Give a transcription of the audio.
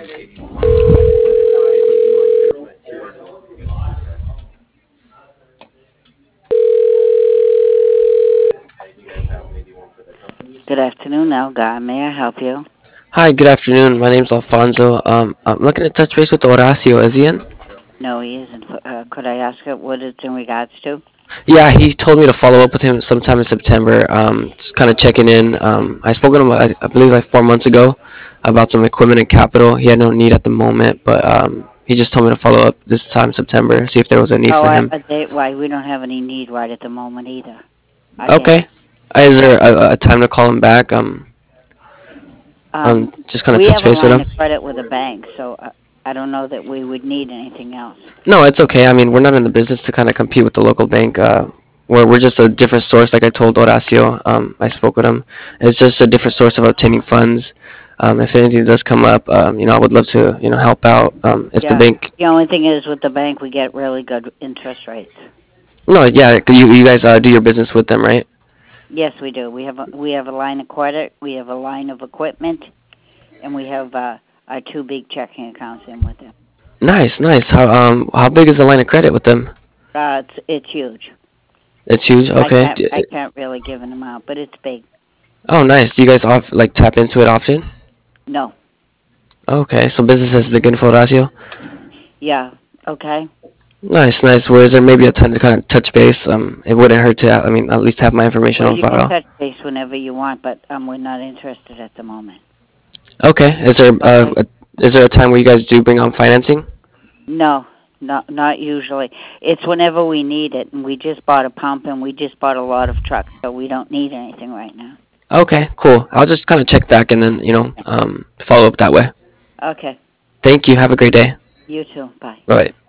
Good afternoon, Elgar. May I help you? Hi, good afternoon. My name's Alfonso. I'm looking to touch base with Horacio. Is he in? No, he isn't. Could I ask what it's in regards to? Yeah, he told me to follow up with him sometime in September. Just kind of checking in. I spoke with him, I believe, like 4 months ago about some equipment and capital. He had no need at the moment, but he just told me to follow up this time September, see if there was a need Oh, for him. why, we don't have any need right at the moment either. A date. Okay. Is Yeah. there a time to call him back? Just kind of We touch have a base with line him. of credit with a bank, so I don't know that we would need anything else. No, it's okay. I mean, we're not in the business to kind of compete with the local bank. We're just a different source, like I told Horacio. I spoke with him. It's just a different source of obtaining funds. If anything does come up, I would love to, help out. If the Yeah. bank, The only thing is with the bank, we get really good interest rates. no, yeah, you guys do your business with them, right? Yes, we do. We have a line of credit, we have a line of equipment, and we have our two big checking accounts in with them. Nice, nice. How big is the line of credit with them? It's huge. It's huge. I Okay. can't I can't really give an amount, but it's big. Oh, nice. Do you guys like tap into it often? No. Okay, so business has been good for Horacio. Yeah. Okay. Nice, nice. Well, is there maybe a time to kind of touch base? It wouldn't hurt to, I mean, at least have my information Well, on you can file. touch base whenever you want, but we're not interested at the moment. Okay. Okay. Is there a time where you guys do bring on financing? No, not usually. It's whenever we need it, and we just bought a pump and we just bought a lot of trucks, so we don't need anything right now. Okay, cool. I'll just kind of check back and then follow up that way. Okay. Thank you. Have a great day. You too. Bye. Bye.